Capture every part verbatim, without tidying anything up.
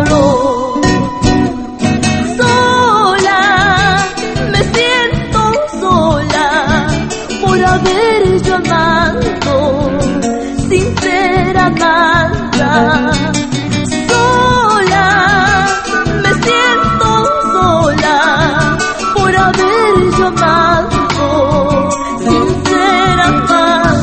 amado. Sola, me siento sola por haber yo amado sin ser amada. Sola, me siento sola por haber yo amado sin ser amada.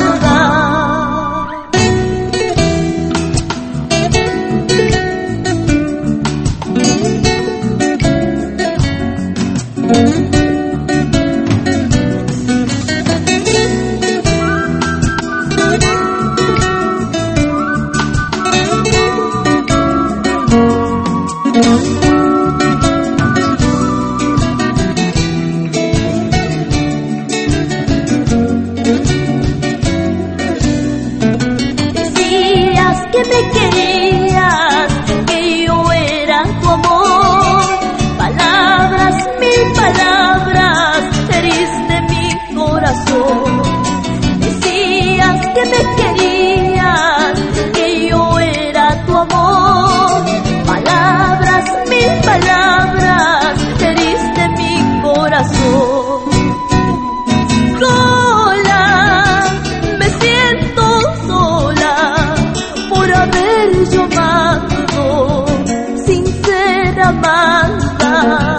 Decías que me querías, que yo era tu amor. Palabras, mil palabras, heriste mi corazón. Decías que me querías, que yo era tu amor. Palabras, mil palabras, heriste mi corazón. Sola, me siento sola por haber yo amado sin ser amada.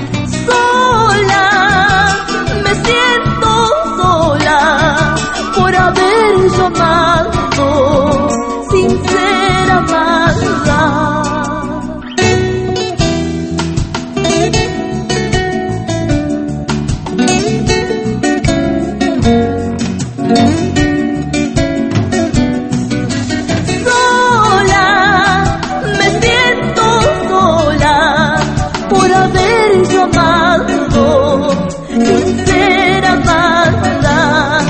Sola, me siento sola por haber yo amado sin ser amada. Sola, me siento sola por haber yo amado sin ser amada.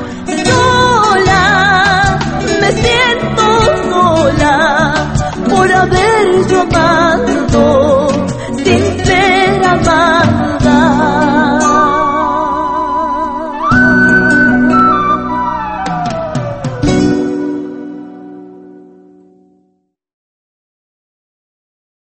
Sola, me siento sola por haber yo amado